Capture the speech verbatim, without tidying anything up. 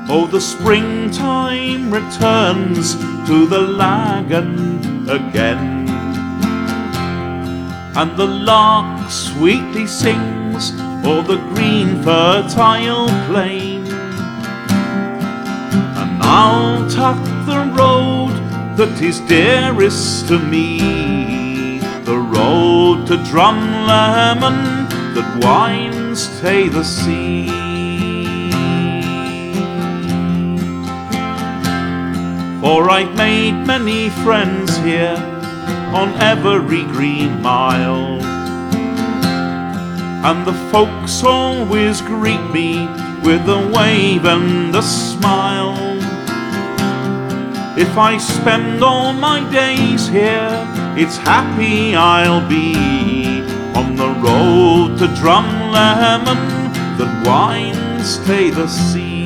Oh, the springtime returns to the Lagan again, and the lark sweetly sings o'er the green fertile plain. And I'll tuck the road that is dearest to me, the road to Drumleman that winds tae the sea. For I've made many friends here on every green mile, and the folks always greet me with a wave and a smile. If I spend all my days here, it's happy I'll be, on the road to Drumleman that winds tae the sea.